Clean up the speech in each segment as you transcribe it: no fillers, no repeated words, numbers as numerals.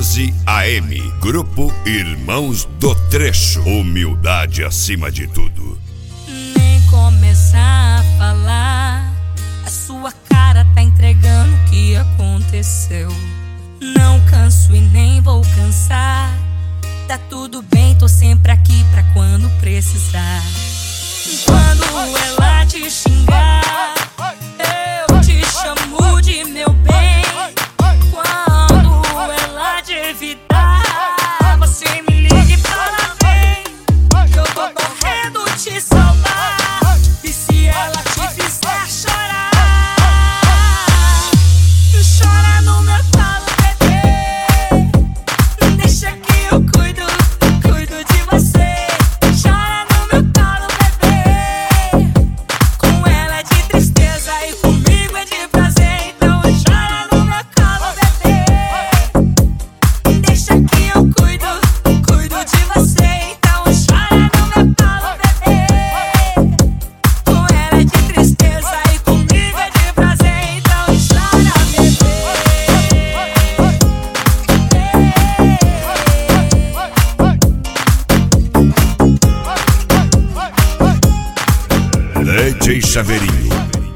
12 AM. Grupo Irmãos do Trecho. Humildade acima de tudo. Nem começar a falar, a sua cara tá entregando o que aconteceu. Não canso e nem vou cansar. Tá tudo bem, tô sempre aqui pra quando precisar. Quando ela te xingar, eu te chamo de meu bem. Quando ela te evitar, você me liga e fala bem. Eu vou correndo te salvar. E se ela te fizer chorar, chora no meu colo, bebê. Deixa que eu cuido de você. Chora no meu colo, bebê. Com ela é de tristeza e comigo é de prazer. Então chora no meu colo, bebê. Deixa que eu cuido de você. Então chora no meu colo, bebê. Com ela é de tristeza e comigo é de prazer. Então chora, bebê. DJ Chaveirinho.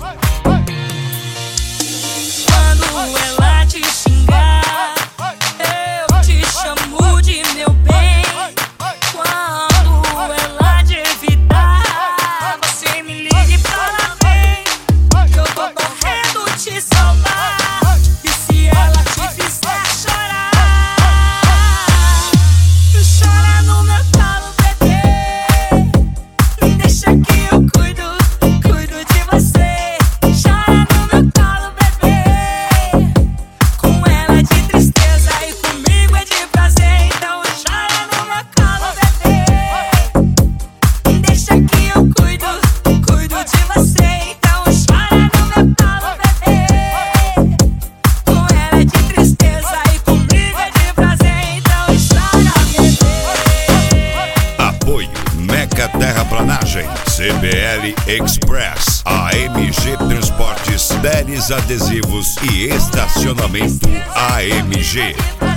Quando ela te xingar, eu te chamo de meu bem. Quando ela te evitar, você me liga e fala bem. Eu vou correndo te salvar. E se ela te fizer chorar, chora no meu colo, bebê. Deixa que eu cuido de você. Chora no meu colo, bebê. Com ela é de tristeza e comigo é de prazer. Então chora no meu colo, bebê. Deixa que eu cuido de você. Então chora no meu colo, bebê. Com ela é de tristeza e comigo é de prazer. Então chora, bebê. Apoio Meca Terraplanagem, CBL Express, AMG Transportes, Delis Adesivos e Estacionamento AMG.